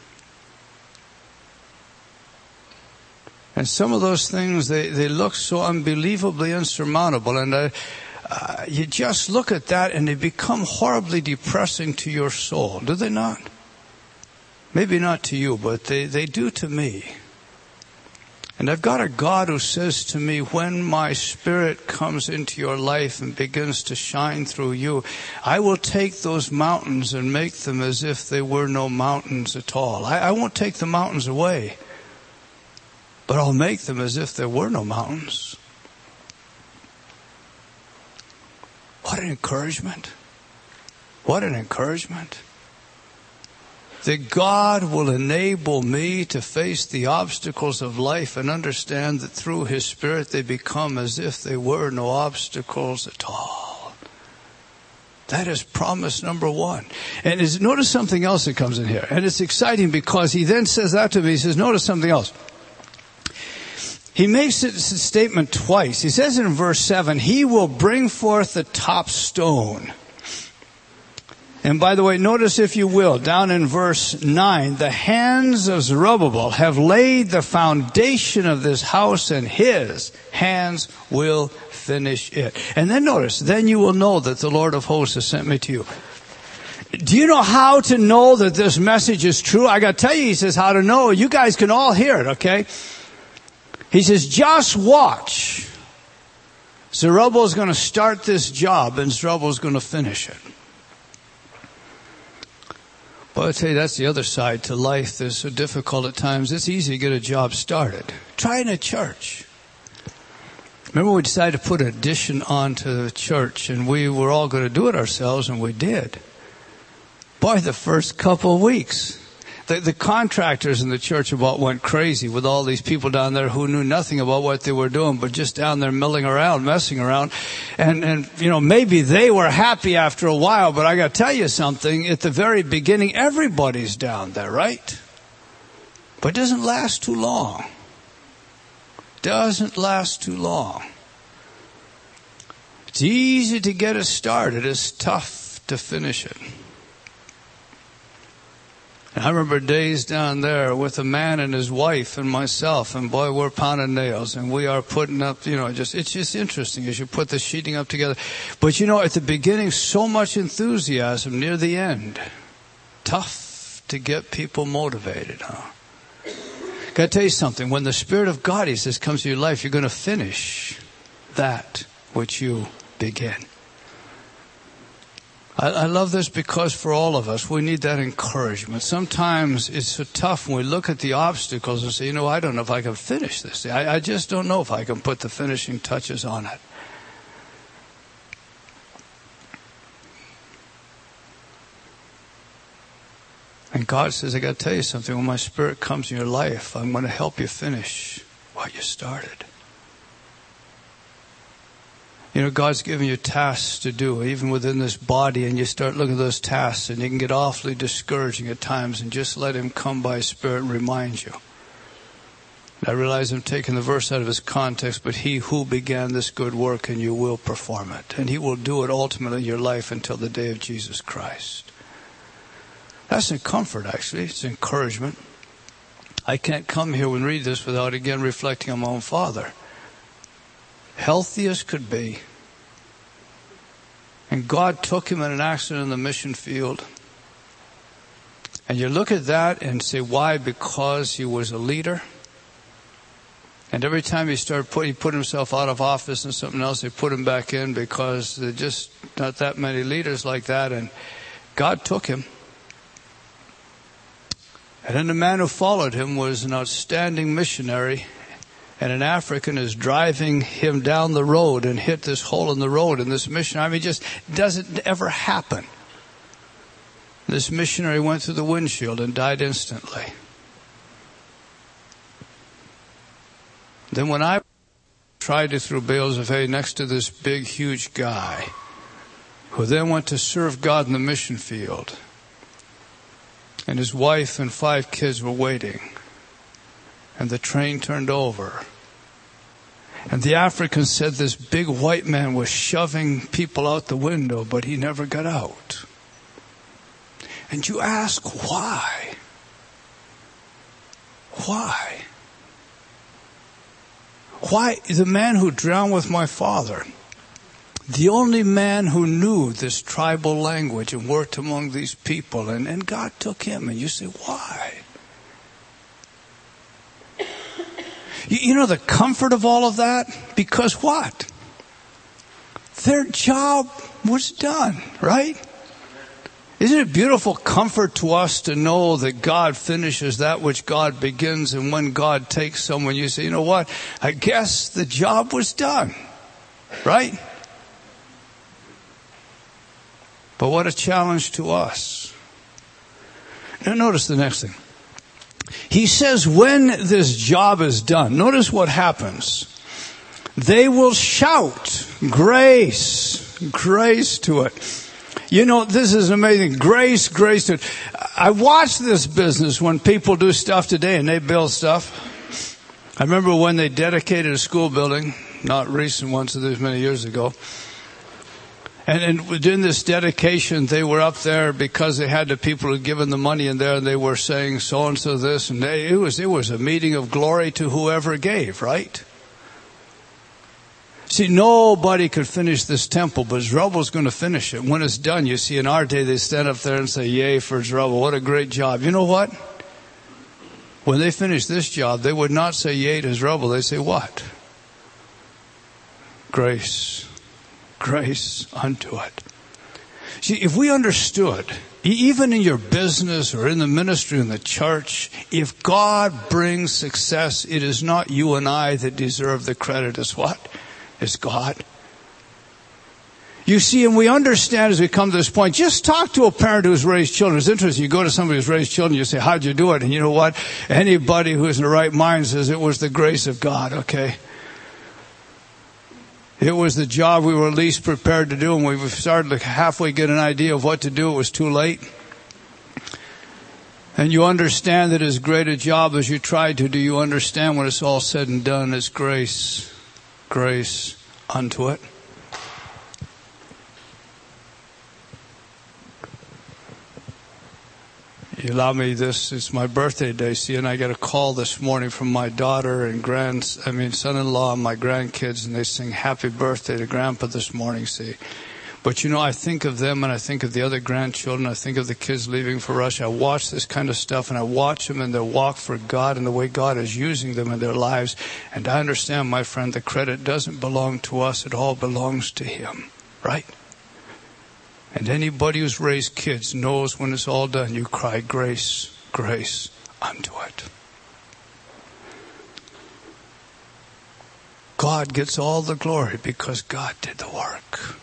And some of those things, they look so unbelievably insurmountable. And you just look at that and they become horribly depressing to your soul, do they not? Maybe not to you, but they do to me. And I've got a God who says to me, when my Spirit comes into your life and begins to shine through you, I will take those mountains and make them as if they were no mountains at all. I won't take the mountains away, but I'll make them as if there were no mountains. What an encouragement. What an encouragement. That God will enable me to face the obstacles of life and understand that through His Spirit they become as if they were no obstacles at all. That is promise number one. And notice something else that comes in here. And it's exciting because he then says that to me. He says, notice something else. He makes it a statement twice. He says in verse 7, He will bring forth the top stone. And by the way, notice if you will, down in verse 9, the hands of Zerubbabel have laid the foundation of this house, and His hands will finish it. And then notice, then you will know that the Lord of hosts has sent me to you. Do you know how to know that this message is true? I got to tell you, he says how to know. You guys can all hear it, okay? He says, just watch. Zerubbabel is going to start this job, and Zerubbabel is going to finish it. Well, I tell you, that's the other side to life that's so difficult at times. It's easy to get a job started. Try in a church. Remember we decided to put an addition onto the church, and we were all going to do it ourselves, and we did. Boy, the first couple of weeks, the contractors in the church about went crazy with all these people down there who knew nothing about what they were doing, but just down there milling around, messing around. And maybe they were happy after a while, but I got to tell you something. At the very beginning, everybody's down there, right? But it doesn't last too long. Doesn't last too long. It's easy to get it started. It's tough to finish it. And I remember days down there with a man and his wife and myself, and boy, we're pounding nails, and we are putting up, it's just interesting as you put the sheeting up together. But at the beginning, so much enthusiasm. Near the end, tough to get people motivated, huh? Got to tell you something. When the Spirit of God, He says, comes to your life, you're going to finish that which you begin. I love this because for all of us, we need that encouragement. Sometimes it's so tough when we look at the obstacles and say, I don't know if I can finish this. I just don't know if I can put the finishing touches on it. And God says, I got to tell you something. When my Spirit comes in your life, I'm going to help you finish what you started. God's given you tasks to do, even within this body, and you start looking at those tasks, and you can get awfully discouraging at times, and just let Him come by His Spirit and remind you. And I realize I'm taking the verse out of its context, but He who began this good work in you will perform it. And He will do it ultimately in your life until the day of Jesus Christ. That's a comfort, actually. It's encouragement. I can't come here and read this without again reflecting on my own father. Healthy as could be. And God took him in an accident in the mission field. And you look at that and say, why? Because he was a leader. And every time he put himself out of office and something else, they put him back in because there's just not that many leaders like that. And God took him. And then the man who followed him was an outstanding missionary. And an African is driving him down the road and hit this hole in the road. And this missionary, it just doesn't ever happen. This missionary went through the windshield and died instantly. Then when I tried to throw bales of hay next to this big, huge guy, who then went to serve God in the mission field, and his wife and 5 kids were waiting. And the train turned over. And the African said this big white man was shoving people out the window, but he never got out. And you ask, why? Why? Why? The man who drowned with my father, the only man who knew this tribal language and worked among these people, and God took him. And you say, why? The comfort of all of that? Because what? Their job was done, right? Isn't it beautiful comfort to us to know that God finishes that which God begins, and when God takes someone, you say, what? I guess the job was done, right? But what a challenge to us. Now notice the next thing. He says when this job is done, notice what happens. They will shout, grace, grace to it. This is amazing. Grace, grace to it. I watch this business when people do stuff today and they build stuff. I remember when they dedicated a school building, not recent ones, so this many years ago. And within this dedication, they were up there because they had the people who had given the money in there, and they were saying so-and-so this, and it was a meeting of glory to whoever gave, right? See, nobody could finish this temple, but Zerubbabel's going to finish it. When it's done, you see, in our day, they stand up there and say, yay for Zerubbabel, what a great job. You know what? When they finish this job, they would not say yay to Zerubbabel. They say what? Grace. Grace unto it. See, if we understood, even in your business or in the ministry in the church, if God brings success, it is not you and I that deserve the credit. It's what? is God. You see, and we understand as we come to this point, just talk to a parent who's raised children. It's interesting. You go to somebody who's raised children, you say, how'd you do it? And you know what? Anybody who's in the right mind says it was the grace of God, okay? It was the job we were least prepared to do, and we started to halfway get an idea of what to do. It was too late. And you understand that as great a job as you tried to do, you understand when it's all said and done, it's grace unto it. You allow me this, it's my birthday day, see, and I got a call this morning from my daughter and son-in-law and my grandkids, and they sing happy birthday to Grandpa this morning, see. But you know, I think of them and I think of the other grandchildren, I think of the kids leaving for Russia. I watch this kind of stuff and I watch them in their walk for God and the way God is using them in their lives. And I understand, my friend, the credit doesn't belong to us, it all belongs to Him, right? And anybody who's raised kids knows when it's all done, you cry, grace unto it. God gets all the glory because God did the work.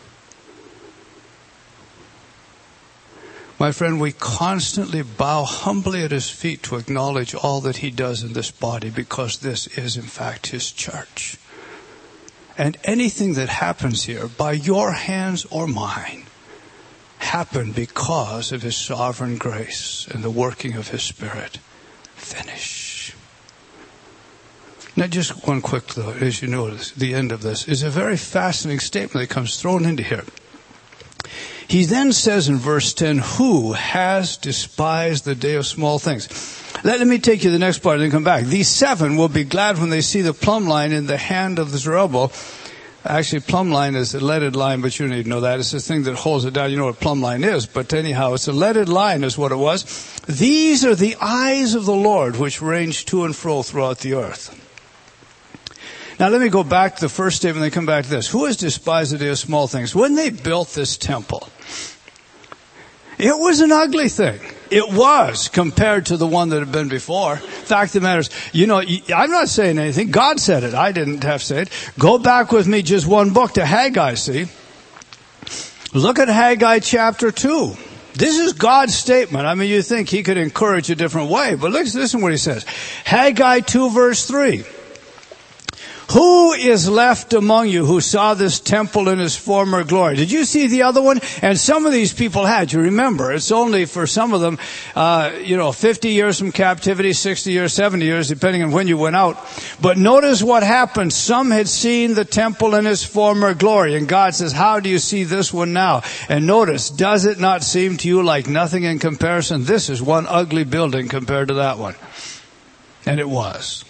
My friend, we constantly bow humbly at His feet to acknowledge all that He does in this body because this is in fact His church. And anything that happens here, by your hands or mine, happened because of His sovereign grace and the working of His Spirit. Finish. Now just one quick thought, as you notice, the end of this is a very fascinating statement that comes thrown into here. He then says in verse 10, who has despised the day of small things? Let me take you to the next part and then come back. These 7 will be glad when they see the plumb line in the hand of Zerubbabel. Actually, plumb line is a leaded line, but you don't need to know that. It's the thing that holds it down. You know what plumb line is, but anyhow, it's a leaded line is what it was. These are the eyes of the Lord which range to and fro throughout the earth. Now let me go back to the first statement and then come back to this. Who has despised the day of small things? When they built this temple, it was an ugly thing. It was compared to the one that had been before. Fact of the matter is, you know, I'm not saying anything. God said it. I didn't have to say it. Go back with me just one book to Haggai, see. Look at Haggai chapter 2. This is God's statement. I mean, you think He could encourage a different way, but listen what He says. Haggai 2 verse 3. Who is left among you who saw this temple in its former glory? Did you see the other one? And some of these people had. You remember, it's only for some of them, 50 years from captivity, 60 years, 70 years, depending on when you went out. But notice what happened. Some had seen the temple in its former glory. And God says, how do you see this one now? And notice, does it not seem to you like nothing in comparison? This is one ugly building compared to that one. And it was.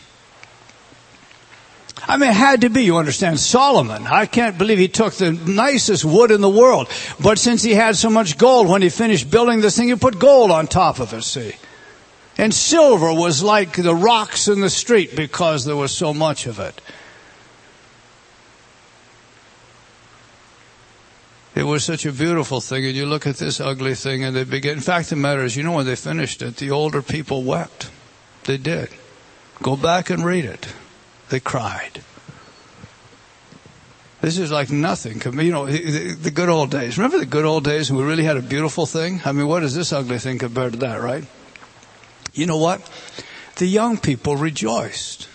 I mean, it had to be, you understand, Solomon. I can't believe he took the nicest wood in the world. But since he had so much gold, when he finished building this thing, he put gold on top of it, see. And silver was like the rocks in the street because there was so much of it. It was such a beautiful thing, and you look at this ugly thing, and they begin. In fact, the matter is, you know, when they finished it, the older people wept. They did. Go back and read it. They cried. This is like nothing. You know, the good old days. Remember the good old days when we really had a beautiful thing? I mean, what is this ugly thing compared to that, right? You know what? The young people rejoiced.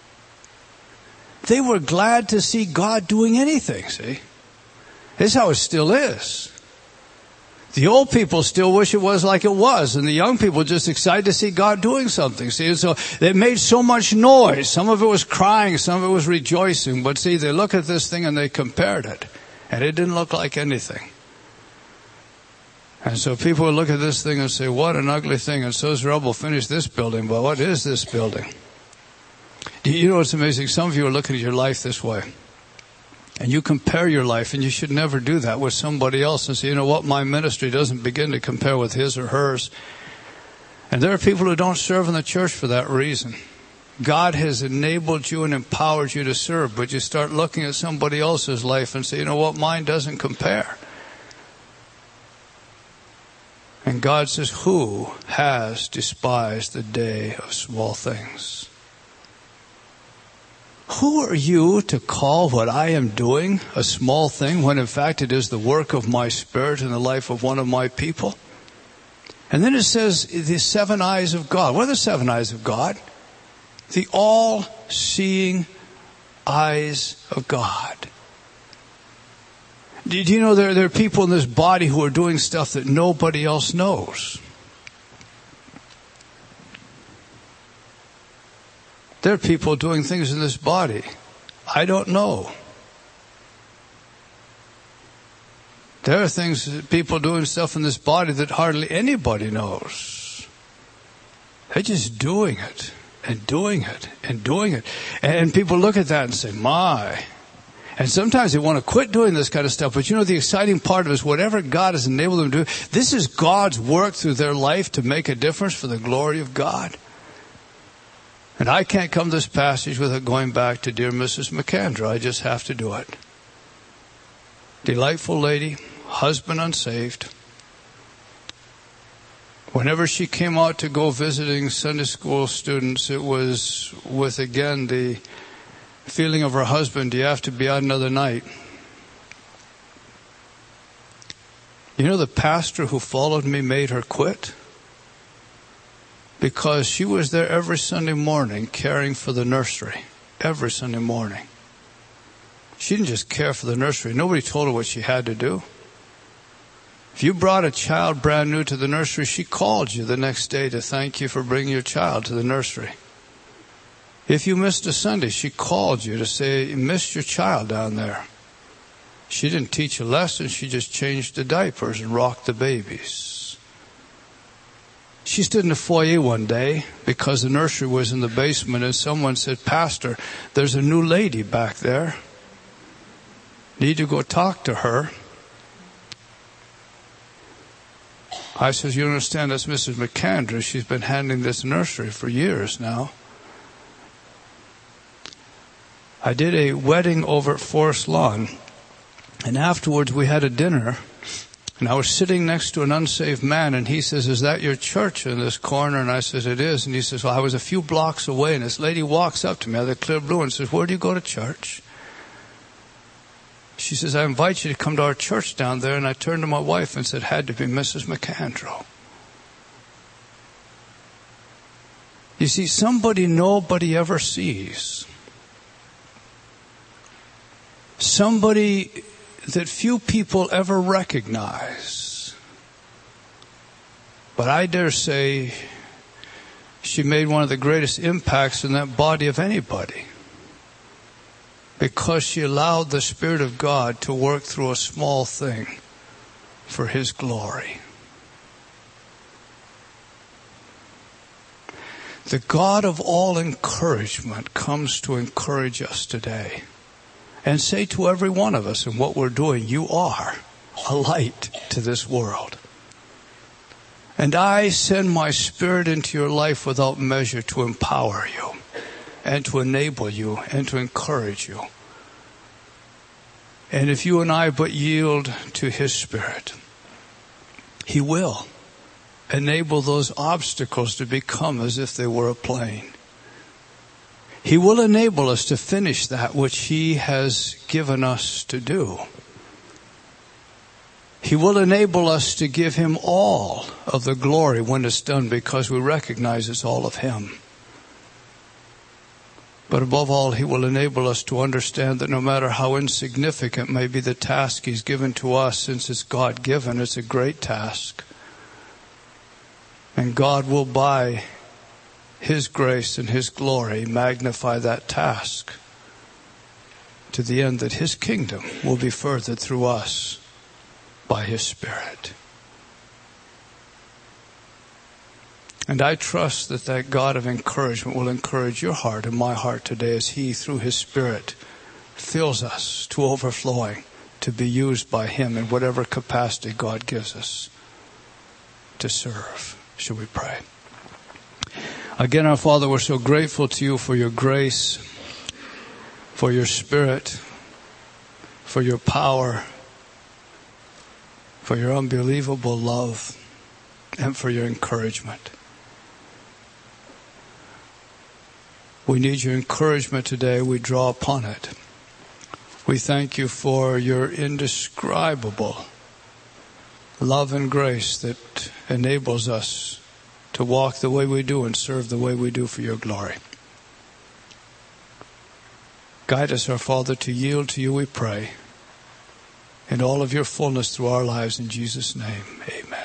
They were glad to see God doing anything, see? This is how it still is. The old people still wish it was like it was, and the young people just excited to see God doing something. See, and so they made so much noise. Some of it was crying, some of it was rejoicing. But see, they look at this thing and they compared it, and it didn't look like anything. And so people would look at this thing and say, what an ugly thing. And so Zerubbabel finished this building, but what is this building? Do you know what's amazing? Some of you are looking at your life this way. And you compare your life, and you should never do that with somebody else and say, you know what, my ministry doesn't begin to compare with his or hers. And there are people who don't serve in the church for that reason. God has enabled you and empowered you to serve, but you start looking at somebody else's life and say, you know what, mine doesn't compare. And God says, who has despised the day of small things? Who are you to call what I am doing a small thing when in fact it is the work of my Spirit in the life of one of my people? And then it says the 7 eyes of God. What are the 7 eyes of God? The all-seeing eyes of God. Do you know there are people in this body who are doing stuff that nobody else knows? There are people doing things in this body I don't know. There are people doing stuff in this body that hardly anybody knows. They're just doing it and doing it and doing it. And people look at that and say, my. And sometimes they want to quit doing this kind of stuff. But you know, the exciting part of it is whatever God has enabled them to do, this is God's work through their life to make a difference for the glory of God. And I can't come to this passage without going back to dear Mrs. McAndrew. I just have to do it. Delightful lady, husband unsaved. Whenever she came out to go visiting Sunday school students, it was with, again, the feeling of her husband, do you have to be out another night? You know, the pastor who followed me made her quit. Because she was there every Sunday morning caring for the nursery. Every Sunday morning. She didn't just care for the nursery. Nobody told her what she had to do. If you brought a child brand new to the nursery, she called you the next day to thank you for bringing your child to the nursery. If you missed a Sunday, she called you to say you missed your child down there. She didn't teach a lesson. She just changed the diapers and rocked the babies. She stood in the foyer one day because the nursery was in the basement and someone said, Pastor, there's a new lady back there. Need to go talk to her. I says, you understand, that's Mrs. McAndrew. She's been handling this nursery for years now. I did a wedding over at Forest Lawn, and afterwards we had a dinner. And I was sitting next to an unsaved man, and he says, is that your church in this corner? And I says, it is. And he says, well, I was a few blocks away, and this lady walks up to me out of the clear blue and says, where do you go to church? She says, I invite you to come to our church down there. And I turned to my wife and said, had to be Mrs. McAndrew. You see, somebody nobody ever sees. Somebody that few people ever recognize. But I dare say she made one of the greatest impacts in that body of anybody. Because she allowed the Spirit of God to work through a small thing for His glory. The God of all encouragement comes to encourage us today. And say to every one of us in what we're doing, you are a light to this world. And I send my Spirit into your life without measure to empower you and to enable you and to encourage you. And if you and I but yield to His Spirit, He will enable those obstacles to become as if they were a plane. He will enable us to finish that which He has given us to do. He will enable us to give Him all of the glory when it's done because we recognize it's all of Him. But above all, He will enable us to understand that no matter how insignificant may be the task He's given to us, since it's God-given, it's a great task. And God will, by His grace and His glory, magnify that task to the end that His kingdom will be furthered through us by His Spirit. And I trust that that God of encouragement will encourage your heart and my heart today as He, through His Spirit, fills us to overflowing to be used by Him in whatever capacity God gives us to serve. Shall we pray? Again, our Father, we're so grateful to You for Your grace, for Your Spirit, for Your power, for Your unbelievable love, and for Your encouragement. We need your encouragement today. We draw upon it. We thank you for your indescribable love and grace that enables us to walk the way we do and serve the way we do for your glory. Guide us, our Father, to yield to you, we pray, in all of your fullness through our lives. In Jesus' name, amen.